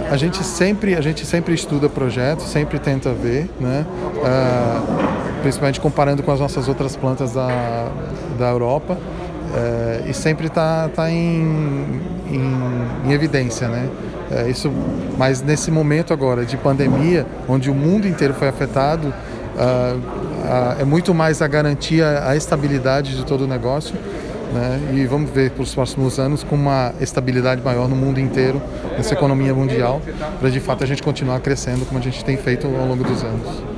A gente sempre estuda projetos, sempre tenta ver, né? Principalmente comparando com as nossas outras plantas da Europa, e sempre está em evidência, né? Mas nesse momento agora de pandemia, onde o mundo inteiro foi afetado, é muito mais a garantia, a estabilidade de todo o negócio, né? E vamos ver para os próximos anos com uma estabilidade maior no mundo inteiro, nessa economia mundial, para de fato a gente continuar crescendo como a gente tem feito ao longo dos anos.